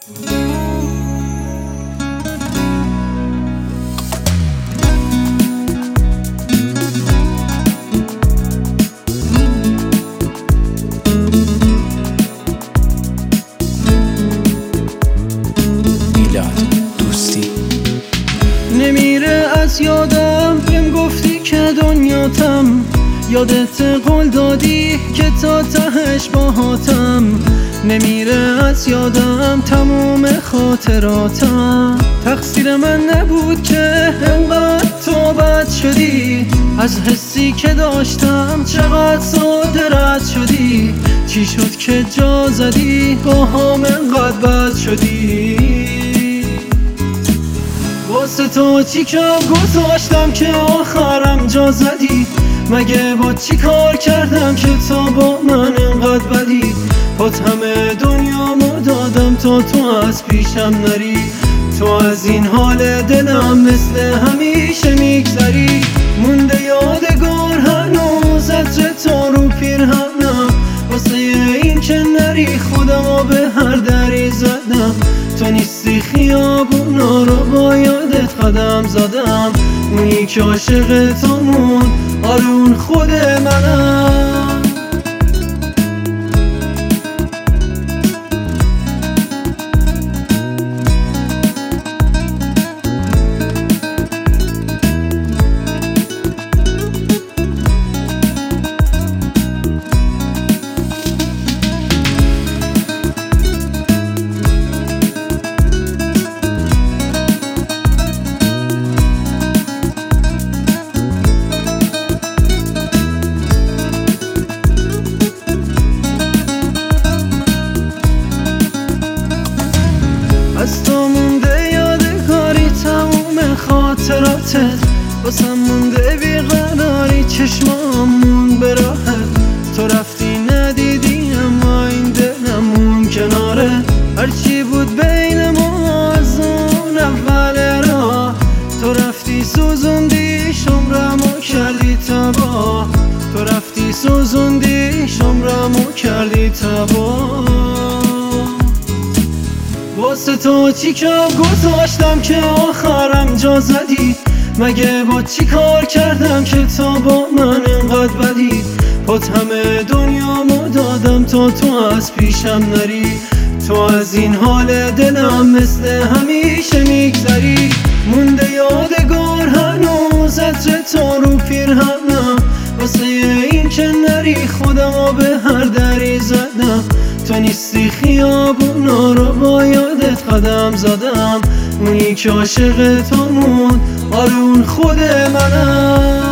نمیره از یادم، بهم گفتی که دنیاتم، یادت قول دادی که تا تهش باهاتم. نمیره از یادم تموم خاطراتم، تقصیر من نبود که انقدر تو بد شدی، از حسی که داشتم چقدر ساده رد شدی. چی شد که جا زدی با هم انقدر بد شدی؟ واسه تو چی کم گذاشتم که آخرم جا زدی؟ مگه با چی کار کردم که تا با من انقدر بدی؟ پات همه دنیامو دادم تا تو از پیشم نری، تو از این حال دلم مثل همیشه میگذری. مونده یادگار هنوز عطر تو رو پیرهنم، واسه این که نری خودمو به هر دری زدم. تو نیستی خیابونا رو با یادت قدم زدم، اونی که عاشق تو مون آرون خود منم. از تو مونده یادگاری تموم خاطراتت، واسم مونده بیقراری چشمامون به راحت. تو رفتی ندیدی اما این دلمون کناره، هرچی بود بین ما از اون اول راه. تو رفتی سوزوندی شمرمو کردی تباه، تو رفتی سوزوندی شمرمو کردی تباه. واسه تو چی کم گذاشتم که آخرم جا زدی؟ مگه با چی کار کردم که تا با من انقدر بدی؟ پات همه دنیامو دادم تا تو از پیشم نری، تو از این حال دلم مثل همیشه میگذری. مونده یادگار هنوز عطر تو رو پیرهنم، واسه این که نری خودمو به هر دری زدم. تو نیستی خیابونا رو با یادت قدم زدم، اونی که عاشق تو مون آرون خود منم.